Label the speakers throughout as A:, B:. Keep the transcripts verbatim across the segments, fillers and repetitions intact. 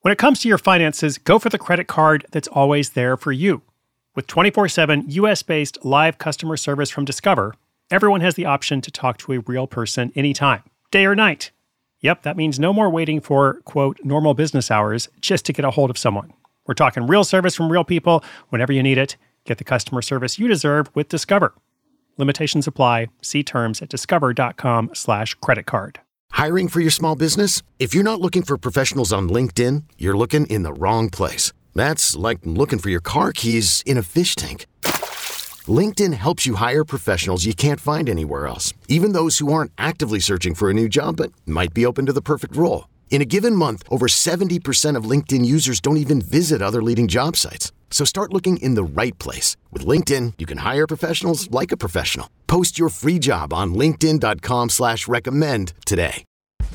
A: When it comes to your finances, go for the credit card that's always there for you. With twenty-four seven U S-based live customer service from Discover, everyone has the option to talk to a real person anytime, day or night. Yep, that means no more waiting for, quote, normal business hours just to get a hold of someone. We're talking real service from real people whenever you need it. Get the customer service you deserve with Discover. Limitations apply. See terms at discover.com slash credit card.
B: Hiring for your small business? If you're not looking for professionals on LinkedIn, you're looking in the wrong place. That's like looking for your car keys in a fish tank. LinkedIn helps you hire professionals you can't find anywhere else, even those who aren't actively searching for a new job but might be open to the perfect role. In a given month, over seventy percent of LinkedIn users don't even visit other leading job sites. So start looking in the right place. With LinkedIn, you can hire professionals like a professional. Post your free job on linkedin.com slash recommend today.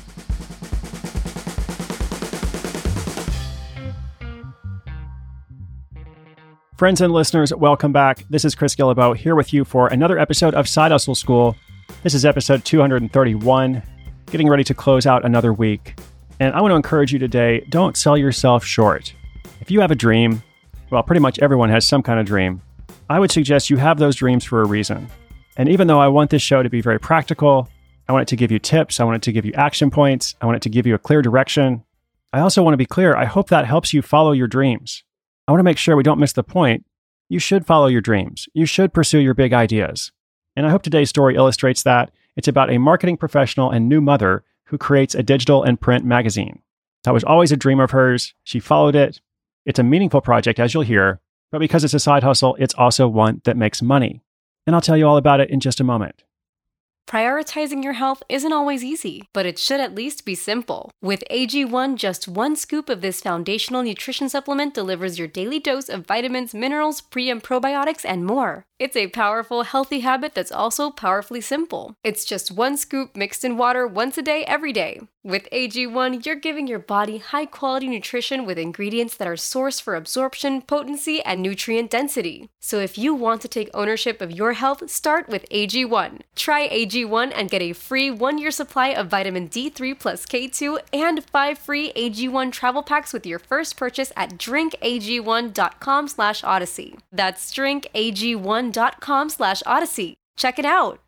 A: Friends and listeners, welcome back. This is Chris Guillebeau here with you for another episode of Side Hustle School. This is episode two hundred thirty-one, getting ready to close out another week. And I want to encourage you today, don't sell yourself short. If you have a dream, well, pretty much everyone has some kind of dream. I would suggest you have those dreams for a reason. And even though I want this show to be very practical, I want it to give you tips, I want it to give you action points, I want it to give you a clear direction, I also want to be clear, I hope that helps you follow your dreams. I want to make sure we don't miss the point. You should follow your dreams. You should pursue your big ideas. And I hope today's story illustrates that. It's about a marketing professional and new mother who creates a digital and print magazine. That was always a dream of hers. She followed it. It's a meaningful project, as you'll hear, but because it's a side hustle, it's also one that makes money. And I'll tell you all about it in just a moment.
C: Prioritizing your health isn't always easy, but it should at least be simple. With A G one, just one scoop of this foundational nutrition supplement delivers your daily dose of vitamins, minerals, pre- and probiotics, and more. It's a powerful, healthy habit that's also powerfully simple. It's just one scoop mixed in water once a day, every day. With A G one, you're giving your body high-quality nutrition with ingredients that are sourced for absorption, potency, and nutrient density. So if you want to take ownership of your health, start with A G one. Try A G one and get a free one-year supply of vitamin D three plus K two and five free A G one travel packs with your first purchase at drinkag1.com slash odyssey. That's drinkag1.com slash odyssey. Check it out.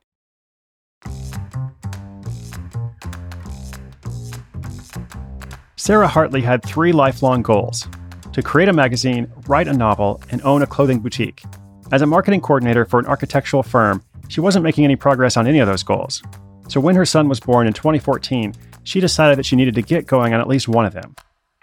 A: Sarah Hartley had three lifelong goals: to create a magazine, write a novel, and own a clothing boutique. As a marketing coordinator for an architectural firm, she wasn't making any progress on any of those goals. So when her son was born in twenty fourteen, she decided that she needed to get going on at least one of them.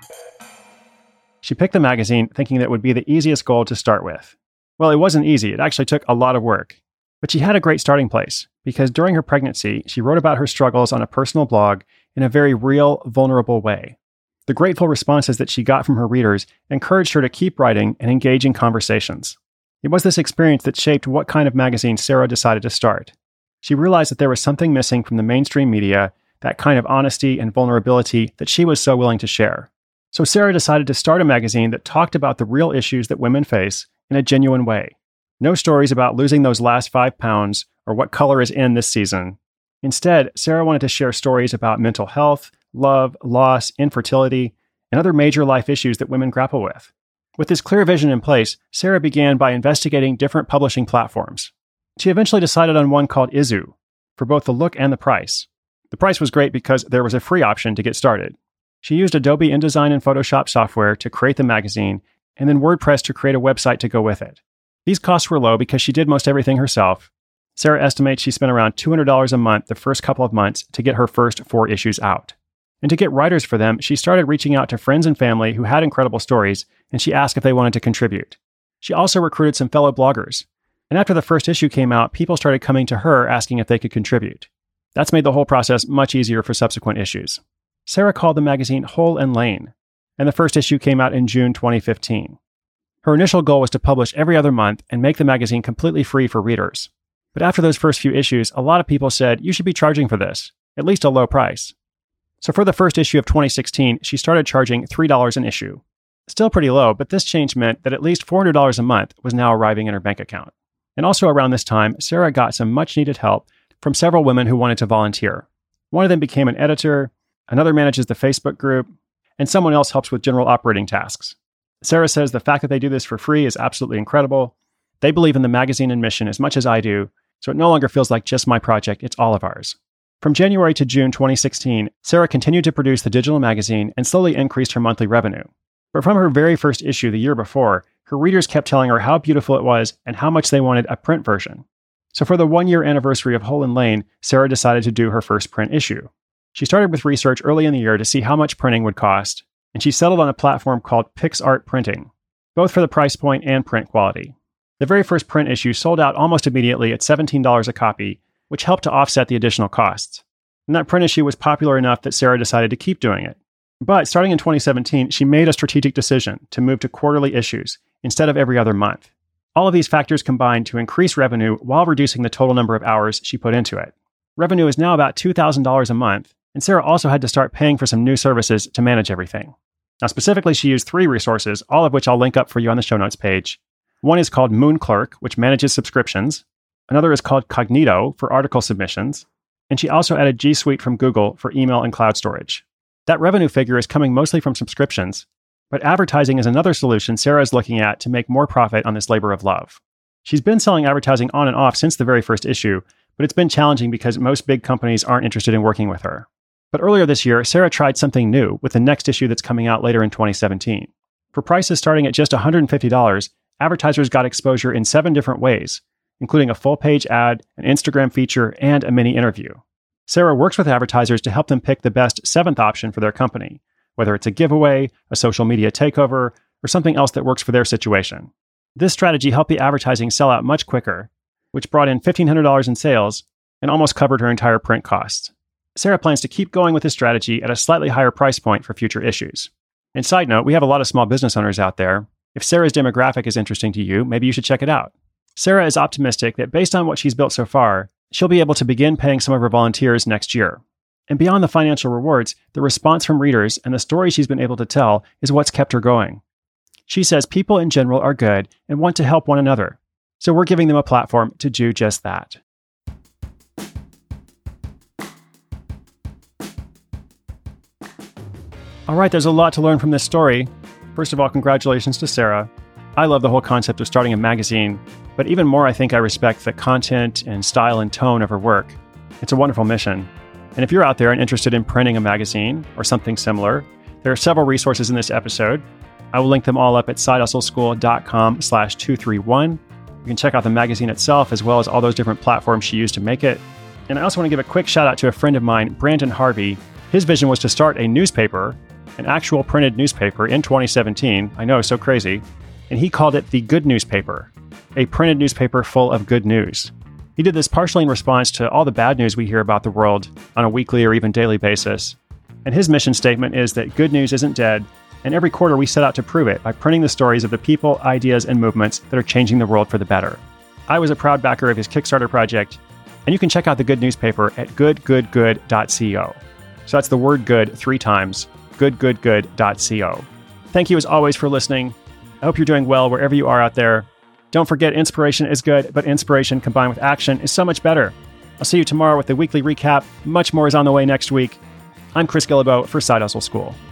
A: She picked the magazine thinking that it would be the easiest goal to start with. Well, it wasn't easy. It actually took a lot of work. But she had a great starting place, because during her pregnancy, she wrote about her struggles on a personal blog in a very real, vulnerable way. The grateful responses that she got from her readers encouraged her to keep writing and engage in conversations. It was this experience that shaped what kind of magazine Sarah decided to start. She realized that there was something missing from the mainstream media, that kind of honesty and vulnerability that she was so willing to share. So Sarah decided to start a magazine that talked about the real issues that women face in a genuine way. No stories about losing those last five pounds or what color is in this season. Instead, Sarah wanted to share stories about mental health, love, loss, infertility, and other major life issues that women grapple with. With this clear vision in place, Sarah began by investigating different publishing platforms. She eventually decided on one called Izu, for both the look and the price. The price was great because there was a free option to get started. She used Adobe InDesign and Photoshop software to create the magazine, and then WordPress to create a website to go with it. These costs were low because she did most everything herself. Sarah estimates she spent around two hundred dollars a month the first couple of months to get her first four issues out. And to get writers for them, she started reaching out to friends and family who had incredible stories, and she asked if they wanted to contribute. She also recruited some fellow bloggers. And after the first issue came out, people started coming to her asking if they could contribute. That's made the whole process much easier for subsequent issues. Sarah called the magazine Whole and Lane, and the first issue came out in June twenty fifteen. Her initial goal was to publish every other month and make the magazine completely free for readers. But after those first few issues, a lot of people said, you should be charging for this, at least a low price. So for the first issue of twenty sixteen, she started charging three dollars an issue. Still pretty low, but this change meant that at least four hundred dollars a month was now arriving in her bank account. And also around this time, Sarah got some much-needed help from several women who wanted to volunteer. One of them became an editor, another manages the Facebook group, and someone else helps with general operating tasks. Sarah says the fact that they do this for free is absolutely incredible. They believe in the magazine and mission as much as I do, so it no longer feels like just my project, it's all of ours. From January to June twenty sixteen, Sarah continued to produce the digital magazine and slowly increased her monthly revenue. But from her very first issue the year before, her readers kept telling her how beautiful it was and how much they wanted a print version. So for the one-year anniversary of Hole in Lane, Sarah decided to do her first print issue. She started with research early in the year to see how much printing would cost, and she settled on a platform called PixArt Printing, both for the price point and print quality. The very first print issue sold out almost immediately at seventeen dollars a copy, which helped to offset the additional costs. And that print issue was popular enough that Sarah decided to keep doing it. But starting in twenty seventeen, she made a strategic decision to move to quarterly issues instead of every other month. All of these factors combined to increase revenue while reducing the total number of hours she put into it. Revenue is now about two thousand dollars a month, and Sarah also had to start paying for some new services to manage everything. Now, specifically, she used three resources, all of which I'll link up for you on the show notes page. One is called Moonclerk, which manages subscriptions. Another is called Cognito for article submissions. And she also added G Suite from Google for email and cloud storage. That revenue figure is coming mostly from subscriptions, but advertising is another solution Sarah is looking at to make more profit on this labor of love. She's been selling advertising on and off since the very first issue, but it's been challenging because most big companies aren't interested in working with her. But earlier this year, Sarah tried something new with the next issue that's coming out later in twenty seventeen. For prices starting at just one hundred fifty dollars, advertisers got exposure in seven different ways, including a full-page ad, an Instagram feature, and a mini interview. Sarah works with advertisers to help them pick the best seventh option for their company, whether it's a giveaway, a social media takeover, or something else that works for their situation. This strategy helped the advertising sell out much quicker, which brought in fifteen hundred dollars in sales and almost covered her entire print costs. Sarah plans to keep going with this strategy at a slightly higher price point for future issues. And side note, we have a lot of small business owners out there. If Sarah's demographic is interesting to you, maybe you should check it out. Sarah is optimistic that based on what she's built so far, she'll be able to begin paying some of her volunteers next year. And beyond the financial rewards, the response from readers and the stories she's been able to tell is what's kept her going. She says people in general are good and want to help one another. So we're giving them a platform to do just that. All right, there's a lot to learn from this story. First of all, congratulations to Sarah. I love the whole concept of starting a magazine, but even more, I think I respect the content and style and tone of her work. It's a wonderful mission. And if you're out there and interested in printing a magazine or something similar, there are several resources in this episode. I will link them all up at sidehustleschool.com slash 231. You can check out the magazine itself as well as all those different platforms she used to make it. And I also want to give a quick shout out to a friend of mine, Brandon Harvey. His vision was to start a newspaper, an actual printed newspaper in twenty seventeen. I know, so crazy. And he called it the Good Newspaper, a printed newspaper full of good news. He did this partially in response to all the bad news we hear about the world on a weekly or even daily basis. And his mission statement is that good news isn't dead, and every quarter we set out to prove it by printing the stories of the people, ideas, and movements that are changing the world for the better. I was a proud backer of his Kickstarter project, and you can check out the Good Newspaper at good good good dot co. So that's the word good three times, good good good dot co. Thank you as always for listening. I hope you're doing well wherever you are out there. Don't forget, inspiration is good, but inspiration combined with action is so much better. I'll see you tomorrow with the weekly recap. Much more is on the way next week. I'm Chris Guillebeau for Side Hustle School.